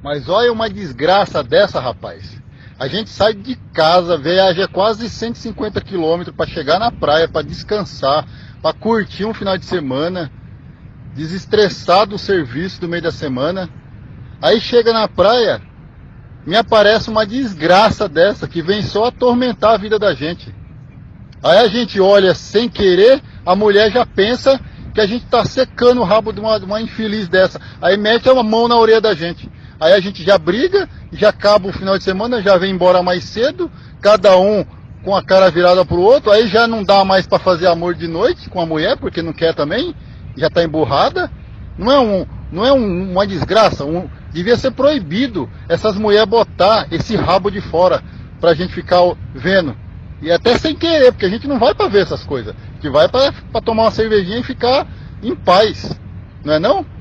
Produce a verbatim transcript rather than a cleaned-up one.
Mas olha uma desgraça dessa, rapaz. A gente sai de casa, viaja quase cento e cinquenta quilômetros para chegar na praia, para descansar, para curtir um final de semana, desestressar do serviço do meio da semana. Aí chega na praia, me aparece uma desgraça dessa, que vem só atormentar a vida da gente. Aí a gente olha sem querer, a mulher já pensa que a gente está secando o rabo de uma, de uma infeliz dessa. Aí mete a mão na orelha da gente. Aí a gente já briga, já acaba o final de semana, já vem embora mais cedo, cada um com a cara virada pro outro, aí já não dá mais para fazer amor de noite com a mulher, porque não quer também, já está emburrada. Não é, um, não é um, uma desgraça, um, devia ser proibido essas mulheres botar esse rabo de fora pra gente ficar vendo. E até sem querer, porque a gente não vai para ver essas coisas, a gente vai para tomar uma cervejinha e ficar em paz, não é não?